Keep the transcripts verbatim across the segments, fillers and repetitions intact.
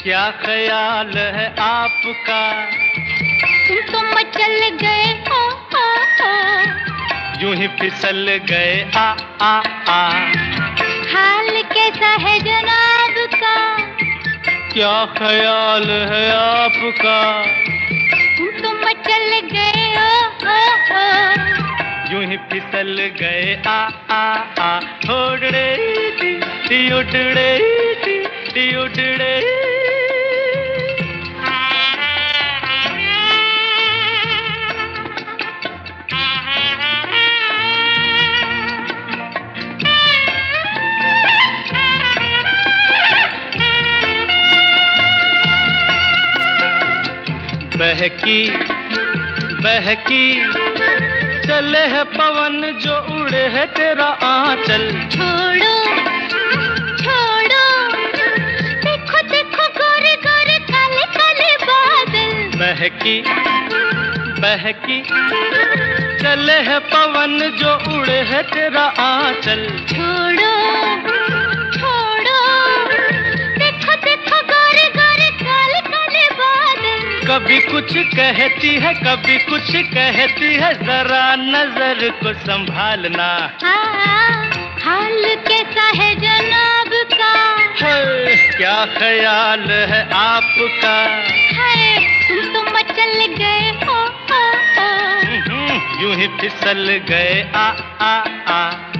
क्या ख्याल है आपका? तुम तो मचल गए ओ ओ ओ, यूं ही फिसल गए आ आ आ। हाल कैसा है जनाब का? क्या ख्याल है आपका? तुम तो मचल गए ओ ओ ओ, यूं ही फिसल गए आ आ आ। उड़ड़े टी टी उड़ड़े टी टी उड़ड़े। बहकी बहकी चले है पवन जो उड़े है तेरा आंचल। छोड़ो छोड़ो, देखो देखो गोरे गोरे काले काले बादल। बहकी बहकी चले है पवन जो उड़े है तेरा आंचल। छोड़ो छोड़ो, देखो देखो गोरे गोरे काले काले बादल। कभी कुछ कहती है कभी कुछ कहती है, जरा नजर को संभालना। हाँ, हाल कैसा है जनाब का? है, क्या ख्याल है आपका? है, तुम तो मचल गए ओ ओ ओ, यूं ही फिसल गए आ आ आ।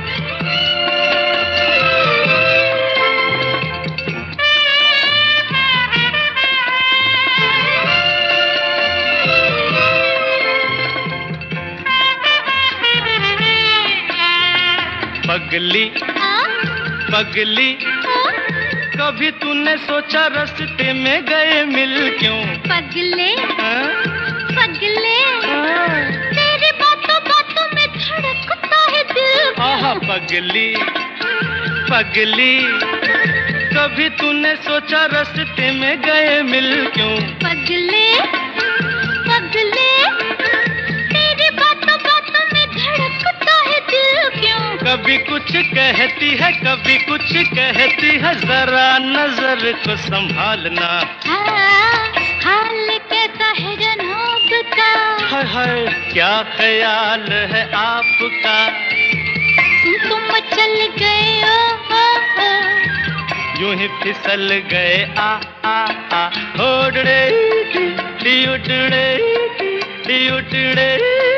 पगली पगली कभी तूने सोचा रास्ते में गए मिल क्यों? पगले हाँ? पगले, हाँ। तेरी बातों बातों में धड़कता है दिल। आहा पगली पगली कभी तूने सोचा रास्ते में गए मिल क्यों? पगले पगले, तेरी बातों बातों में धड़कता है दिल क्यों? कभी कुछ कहती है कभी कुछ कहती है, जरा नजर को संभालना। हाँ, हाल कैसा है जनाब का? हाय हाय, क्या ख्याल है आपका? तुम तो मचल गए ओ ओ ओ, यूं ही फिसल गए आ आ आ। उड़ड़े टी उड़ड़े टी उड़ड़े।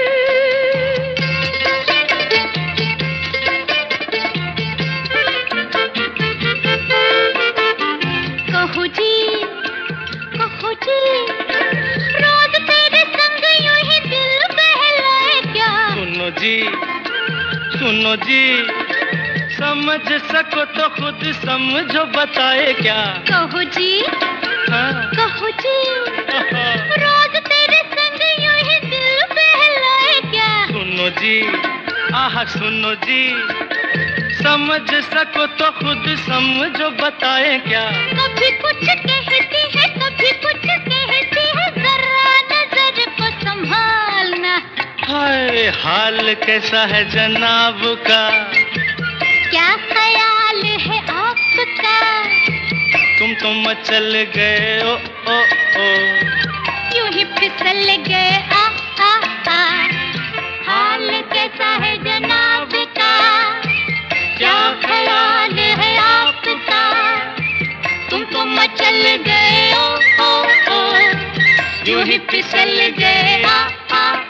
कहो जी कहो जी, रोज तेरे संग यूं ही दिल बहलाए क्या? सुनो जी सुनो जी, समझ सको तो खुद समझो, बताए क्या? कहो जी हाँ? कहो जी, रोज तेरे संग यूं ही दिल बहलाए क्या? सुनो जी आहा सुनो जी, समझ सको तो खुद समझो, बताए क्या? कभी कुछ कहती है कभी कुछ कहती है, जरा नजर को संभालना। हाय, हाल कैसा है जनाब का? क्या ख्याल है आपका? तुम तो मचल गए ओ ओ ओ, यूं ही फिसल गए आ आ आ। हाल कैसा है जनाब का? क्या ख्याल है आपका? तुम तो मचल गए ओ ओ ओ, यूं ही फिसल गए आ आ